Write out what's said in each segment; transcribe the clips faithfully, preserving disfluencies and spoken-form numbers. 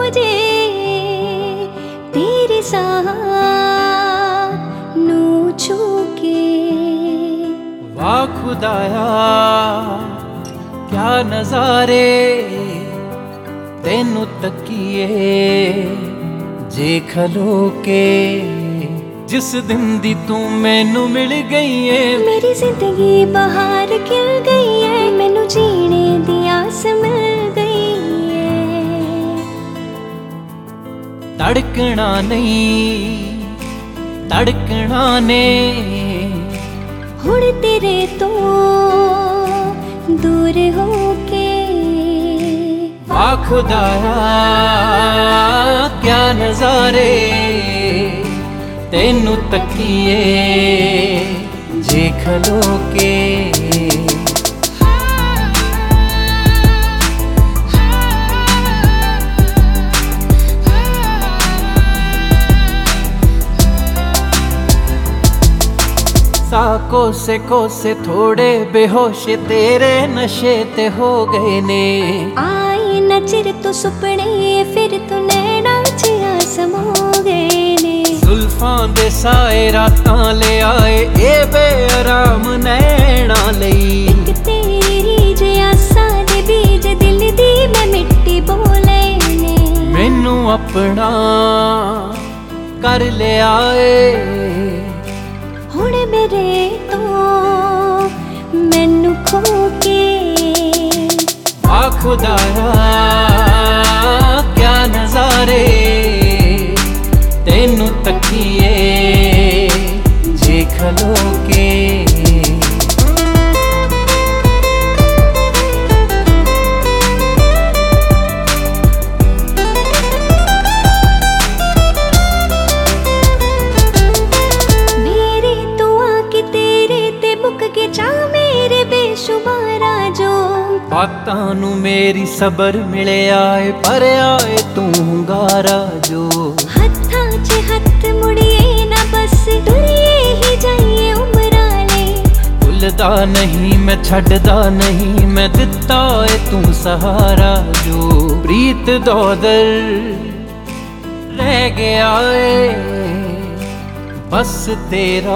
ਜੇ ਤੇਰੇ ਸਾਹ ਨੂੰ ਛੂ ਕੇ। वाह खुदाया क्या नज़ारे तेनू तकीए जे खलो के। जिस दिन दी तू मैनू मिल गई है मेरी जिंदगी बहार खिल गई है, मैनू जीने दी आस मिल गई है। तड़कना नहीं तड़कना ने हुण तेरे तो दूर हो के। वाह खुदाया क्या नज़ारे तेनू तकीए जे खलो के। सा कोसे कोसे थोड़े बेहोश तेरे नशे ते हो गए ने। आए न चिर तो सुपने फिर तू नैना चिया समो गए ने। जुल्फां दे साए रातां ले आए ए बेआराम नैना लई। एक तेरी जियासा दे बीज दिल दी मैं मिट्टी बोले ने। मैनू अपना कर ले आए हुण मेरे तो मैनू खो के। वाह खुदाया क्या नज़ारे तेनू तकीए जे खलो के। बातां नू मेरी सबर मिले आए पर आए तू गारा जो। हत्थां च हत्थ मुड़िए ना बस दुनिए ही जाइए उमराले। भुलदा नहीं मैं छड्डदा नहीं मैं दिता है तू सहारा जो। प्रीत दौदर रह गया है बस तेरा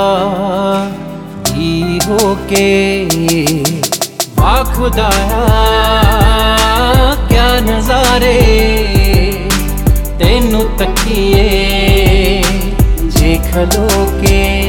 ही होके। वाह खुदाया क्या नज़ारे तेनू तकीए जे खलो के।